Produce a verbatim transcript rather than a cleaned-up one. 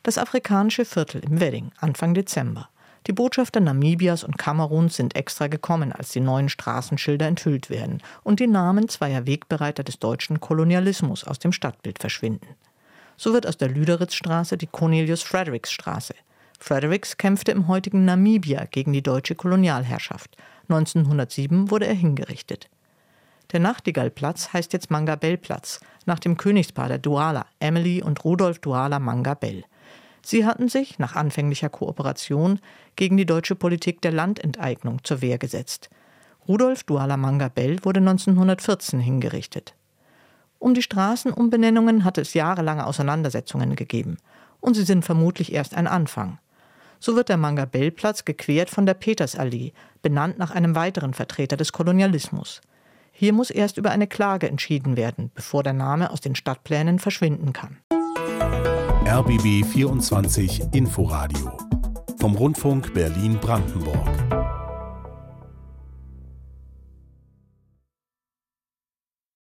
Das afrikanische Viertel im Wedding, Anfang Dezember. Die Botschafter Namibias und Kameruns sind extra gekommen, als die neuen Straßenschilder enthüllt werden und die Namen zweier Wegbereiter des deutschen Kolonialismus aus dem Stadtbild verschwinden. So wird aus der Lüderitzstraße die Cornelius-Fredericks-Straße. Fredericks kämpfte im heutigen Namibia gegen die deutsche Kolonialherrschaft. neunzehnhundertsieben wurde er hingerichtet. Der Nachtigallplatz heißt jetzt Mangabell-Platz, nach dem Königspaar der Douala, Emily und Rudolf Douala Mangabell. Sie hatten sich, nach anfänglicher Kooperation, gegen die deutsche Politik der Landenteignung zur Wehr gesetzt. Rudolf Douala Mangabell wurde neunzehnhundertvierzehn hingerichtet. Um die Straßenumbenennungen hat es jahrelange Auseinandersetzungen gegeben. Und sie sind vermutlich erst ein Anfang. So wird der Mangabell-Platz gequert von der Petersallee, benannt nach einem weiteren Vertreter des Kolonialismus. Hier muss erst über eine Klage entschieden werden, bevor der Name aus den Stadtplänen verschwinden kann. R B B vierundzwanzig Inforadio vom Rundfunk Berlin-Brandenburg.